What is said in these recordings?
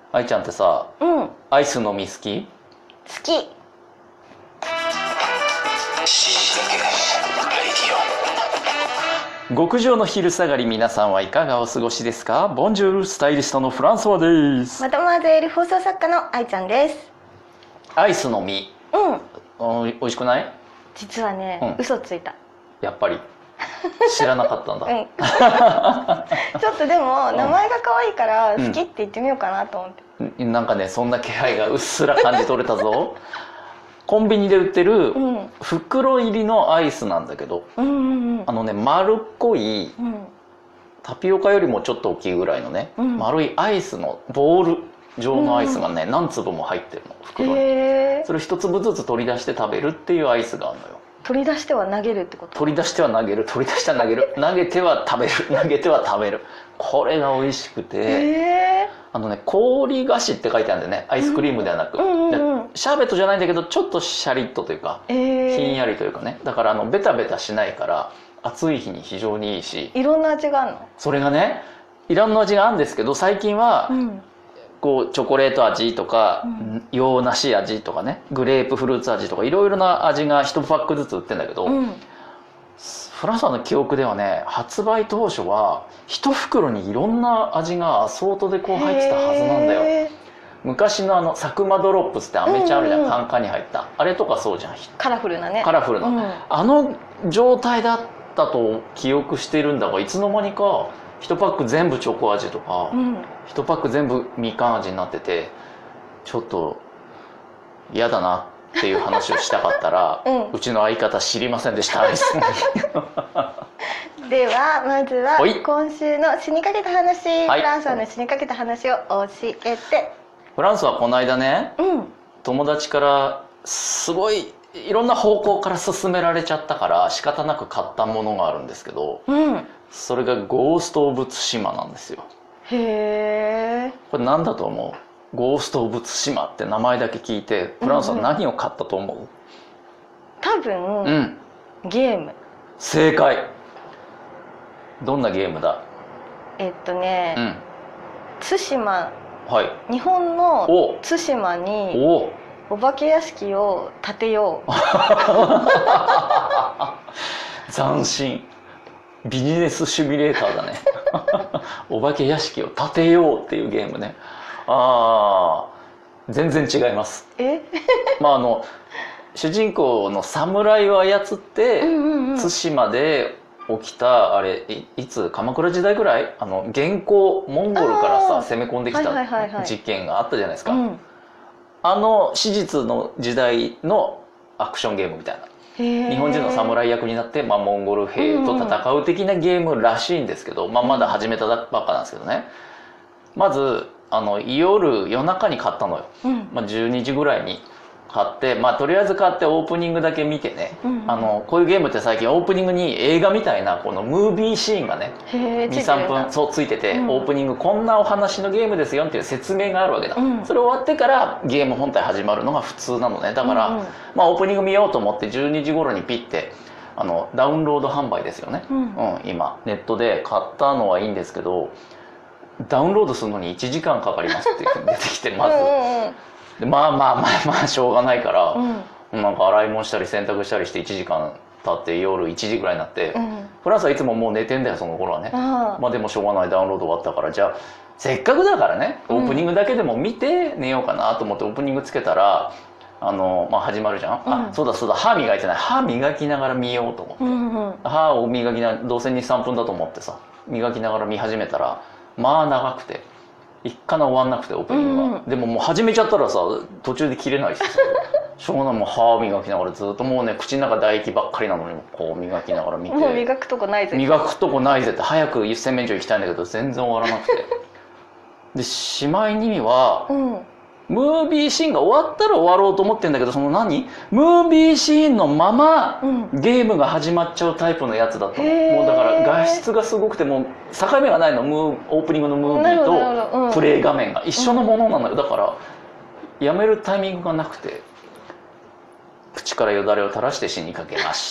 愛ちゃんってさ、 うん、好アイス飲み好き？ き。 極上の昼下がり、皆さんはいかがお過ごしですか？ボンジュール、スタイリストのフランソワです。 マドマーゼル放送作家の愛ちゃんです。 アイス飲み、おいしくない？ 実はね、嘘ついた。 やっぱり知らなかったんだ。 ちょっとでも名前が可愛いから好きって言ってみようかなと思って、 なんかね、そんな気配がうっすら感じ取れたぞ。コンビニで売ってる袋入りのアイスなんだけど、丸っこい、タピオカよりもちょっと大きいぐらいのね、丸いアイスのボール状のアイスがね、何粒も入ってるの、袋に。それ一粒ずつ取り出して食べるっていうアイスがあるのよ。 取り出しては投げるってこと？ 取り出しては投げる、取り出しては投げる、投げては食べる、投げては食べる。これが美味しくて、氷菓子って書いてあるんだよね、アイスクリームではなく。シャーベットじゃないんだけど、ちょっとシャリッとというか、ひんやりというかね。だからベタベタしないから暑い日に非常にいいし。 いろんな味があるの？ それがね、いろんな味があるんですけど、最近は、こうチョコレート味とか、洋梨味とかね、グレープフルーツ味とか、いろいろな味が1パックずつ売ってるんだけど、フランスの記憶ではね、発売当初は1袋にいろんな味がアソートでこう入ってたはずなんだよ。昔のサクマドロップスってアメちゃんあるじゃん、カンカンに入った、あれとかそうじゃん、 カラフルなね、 カラフルな、あの状態だったと記憶してるんだが、いつの間にか1パック全部チョコ味とか、1パック全部みかん味になってて、ちょっと嫌だなっていう話をしたかったら、うちの相方知りませんでした。 ではまずは今週の死にかけた話、フランスの死にかけた話を教えて。 フランスはこの間ね、友達からすごいいろんな方向から勧められちゃったから仕方なく買ったものがあるんですけど、それがゴースト・オブ・ツシマなんですよ。 へえ。 これ何だと思う？ゴースト・オブ・ツシマって名前だけ聞いて、フランスは何を買ったと思う？ 多分、ゲーム。 正解。どんなゲームだ？ 対馬、日本の対馬にお化け屋敷を建てよう。 斬新。ビジネスシミュレーターだね。お化け屋敷を建てようっていうゲームね。全然違います。主人公の侍を操って、対馬で起きた、あれいつ鎌倉時代ぐらい、元寇モンゴルからさ攻め込んできた事件があったじゃないですか。史実の時代のアクションゲームみたいな。日本人の侍役になって、モンゴル兵と戦う的なゲームらしいんですけど、まだ始めたばっかなんですけどね。まず夜中に買ったのよ。12時ぐらいに買って、とりあえず買ってオープニングだけ見てね、こういうゲームって最近オープニングに映画みたいなこのムービーシーンがね 2,3 分そうついてて、オープニングこんなお話のゲームですよっていう説明があるわけだ。それ終わってからゲーム本体始まるのが普通なのね。だから、オープニング見ようと思って12時頃にピッてダウンロード販売ですよね、今ネットで買ったのはいいんですけど、ダウンロードするのに1時間かかりますっていうふうに出てきて、まずでしょうがないから、なんか洗い物したり洗濯したりして1時間経って夜1時ぐらいになって、フランスはいつももう寝てんだよ、その頃はね。でもしょうがない、ダウンロード終わったから、じゃあせっかくだからねオープニングだけでも見て寝ようかなと思ってオープニングつけたら始まるじゃん。そうだ歯磨いてない、歯磨きながら見ようと思って、歯を磨きながら、どうせ 2,3 分だと思ってさ磨きながら見始めたら、長くて一かな終わんなくて、オープニングが。でももう始めちゃったらさ途中で切れないしさ、しょうがない、もう歯磨きながらずっと、もうね口の中唾液ばっかりなのにこう磨きながら見て、 もう磨くとこないぜって早く洗面所行きたいんだけど全然終わらなくて。でしまいには、ムービーシーンが終わったら終わろうと思ってんだけど、ムービーシーンのまま、ゲームが始まっちゃうタイプのやつだったの。もうだから画質がすごくて、もう境目がないの、オープニングのムービーとプレイ画面が一緒のものなのよ。だからやめるタイミングがなくて、口からよだれを垂らして死にかけました。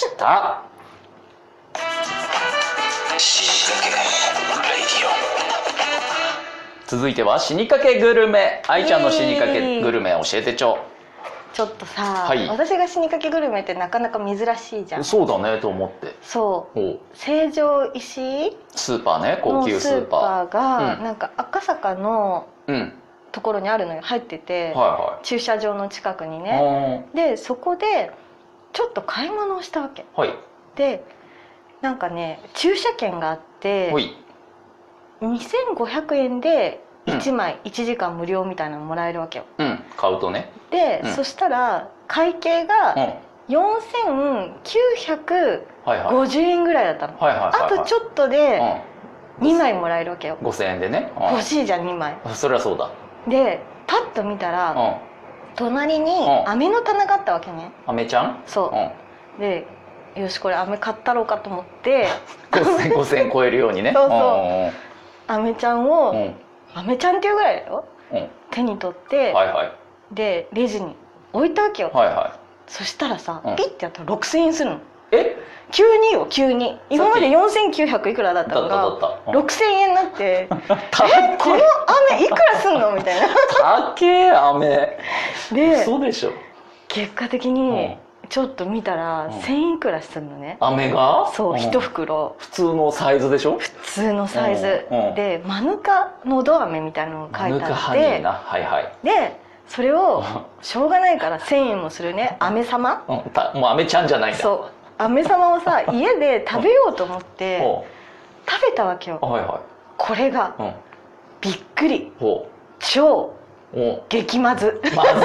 続いては死にかけグルメ。愛ちゃんの死にかけグルメ教えてちょ。 ちょっとさ、私が死にかけグルメってなかなか珍しいじゃん。 そうだねと思って。 そう。成城石井スーパーね、高級スーパーがなんか赤坂のところにあるのよ、入ってて、駐車場の近くにね。でそこでちょっと買い物をしたわけ。でなんかね、駐車券があって、2500円で1枚1時間無料みたいなのもらえるわけよ。 買うとね。 で、そしたら会計が4950円ぐらいだったの。あとちょっとで2枚もらえるわけよ。 5000円でね。 欲しいじゃん2枚。 そりゃそうだ。 でパッと見たら隣に飴の棚があったわけね。 飴ちゃん？ そう。でよしこれ飴買ったろうかと思って 5000円超えるようにね。 そうそう。飴ちゃんを飴ちゃんっていうぐらいだよ。手に取ってでレジに置いたわけよ。そしたらさ、ピッてやったら6000円するの。急によ、急に。今まで4900いくらだったのが6000円になってこの飴いくらすんのみたいな。 高え飴で、嘘でしょ。 結果的にちょっと見たら1000いくらするのね、 飴が。 そう、1袋普通のサイズでしょ。 普通のサイズで、マヌカのど飴みたいなのが書いてあって、でそれをしょうがないから1000円もするね、飴様、 もう飴ちゃんじゃないんだ。 そう、飴様をさ家で食べようと思って食べたわけよ。これがびっくり超激まず。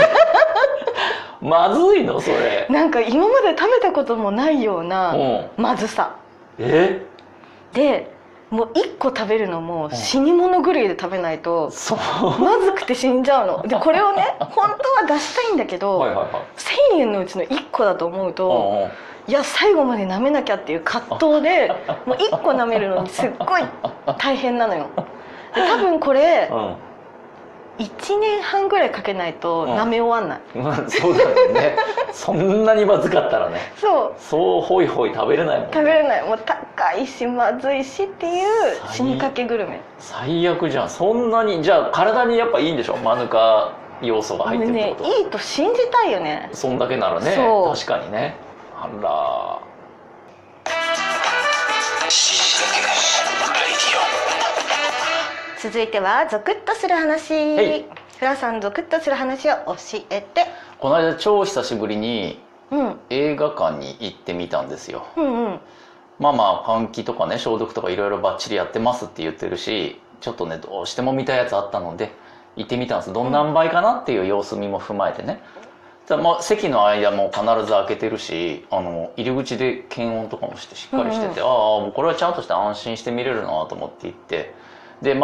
まずいのそれ。 なんか今まで食べたこともないようなまずさで、もう1個食べるのも死に物狂いで食べないとまずくて死んじゃうので、これをね本当は出したいんだけど1000円のうちの1個だと思うと、いや最後まで舐めなきゃっていう葛藤でもう1個舐めるのにすっごい大変なのよ。で多分これ1年半ぐらいかけないと舐め終わんない。 そうだよね。そんなにまずかったらね。そうホイホイ食べれないもんね。 食べれない。もう高いしまずいしっていう死にかけグルメ。 最悪じゃん。そんなにじゃあ体にやっぱいいんでしょ、マヌカ要素が入ってるってこと。 いいと信じたいよね。 そんだけならね。確かにね。あら。 続いてはゾクッとする話。フラさん、ゾクッとする話を教えて。 この間超久しぶりに映画館に行ってみたんですよ。まあまあ換気とかね、消毒とかいろいろバッチリやってますって言ってるし、ちょっとねどうしても見たいやつあったので行ってみたんです。どん何倍かなっていう様子見も踏まえてね。席の間も必ず開けてるし、入り口で検温とかもしてしっかりしてて、ああもうこれはちゃんとして安心して見れるなと思って行って、で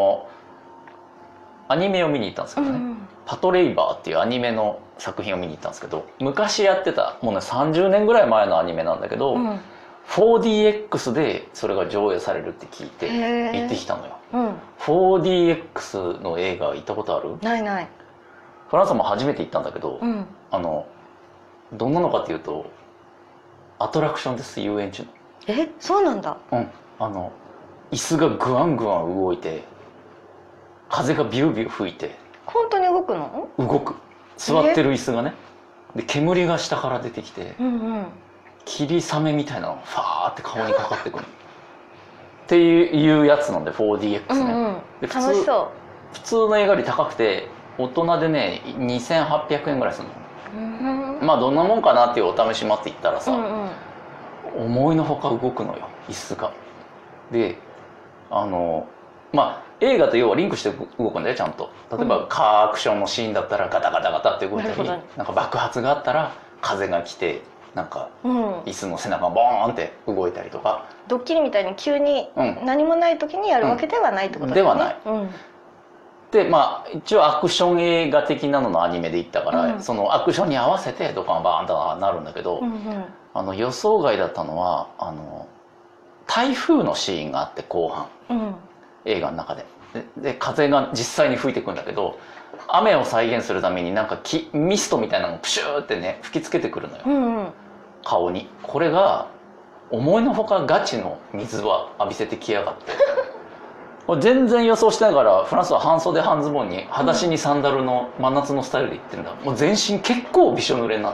アニメを見に行ったんですけどね、パトレイバーっていうアニメの作品を見に行ったんですけど、昔やってたもうね30年ぐらい前のアニメなんだけど、4DX でそれが上映されるって聞いて行ってきたのよ。4DX の映画行ったことある？ ないない。 フランスも初めて行ったんだけど、どんなのかっていうとアトラクションです、遊園地の。 そうなんだ。 椅子がグワングワン動いて、風がビュービュー吹いて。 本当に動くの？ 動く。座ってる椅子がね。で煙が下から出てきて、霧雨みたいなのがファーって顔にかかってくるっていうやつなんで 4DX ね。で楽しそう。 普通の映画より高くて大人でね2800円ぐらいするの。まあどんなもんかなっていうお試し待って行ったらさ、思いのほか動くのよ椅子が。でまあ映画と要はリンクして動くんだよちゃんと。例えばカーアクションのシーンだったらガタガタガタって動いたり、なんか爆発があったら風が来てなんか椅子の背中がボーンって動いたりとか。 ドッキリみたいに急に何もない時にやるわけではないってことですね。 ではない。でまあ一応アクション映画的なののアニメで行ったから、そのアクションに合わせてドカンバーンとなるんだけど、予想外だったのは台風のシーンがあって後半、映画の中で風が実際に吹いてくんだけど、雨を再現するためになんかミストみたいなのがプシューってね吹きつけてくるのよ、顔に。これが思いのほかガチの水は浴びせてきやがって全然予想してないから、フランスは半袖半ズボンに裸足にサンダルの真夏のスタイルで行ってんだ。もう全身結構びしょ濡れになって、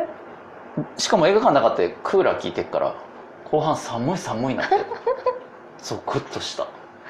しかも映画館なかったでクーラー効いてっから後半寒い寒いなってゾクッとした。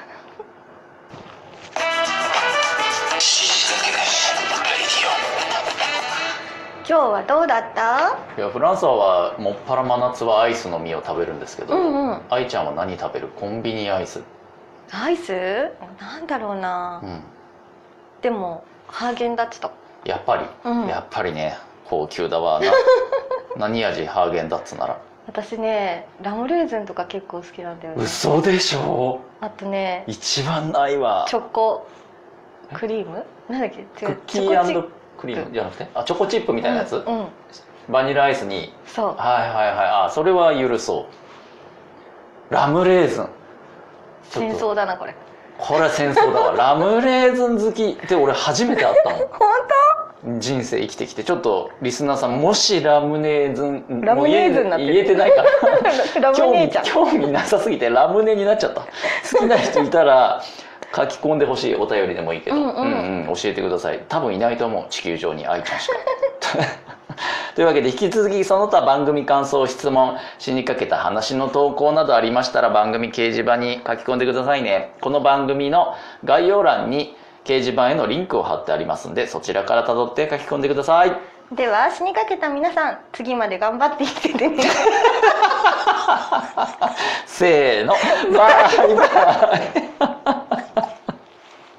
今日はどうだった？ いや、フランスはもっぱら真夏はアイスの実を食べるんですけど、愛ちゃんは何食べる？コンビニアイス。 アイス？なんだろうな、でもハーゲンダッツと。 やっぱり、やっぱりね、高級だわな。何味？ハーゲンダッツなら。 私ね、ラムレーズンとか結構好きなんだよね。 嘘でしょ。 あとね、 一番ないわ。 チョコクリーム？なんだっけ？ クッキー&クリームじゃなくて、チョコチップみたいなやつ、バニラアイスに。 そう、 はいはいはい。それは許そう。ラムレーズン、 戦争だなこれ。 これは戦争だわ。ラムレーズン好きって俺初めて会ったもん。 本当？人生生きてきて。ちょっとリスナーさん、もしラムネーズン、 ラムネーズンになってる、 言えてないからラムネーちゃん興味なさすぎてラムネになっちゃった。好きな人いたら書き込んでほしい。お便りでもいいけど、教えてください。多分いないと思う、地球上に愛ちゃんしか。というわけで、引き続きその他番組感想、質問、死にかけた話の投稿などありましたら、番組掲示板に書き込んでくださいね。この番組の概要欄に掲示板へのリンクを貼ってありますんで、そちらから辿って書き込んでください。 では、死にかけた皆さん、次まで頑張って生きててね。 せーの、バイバイ。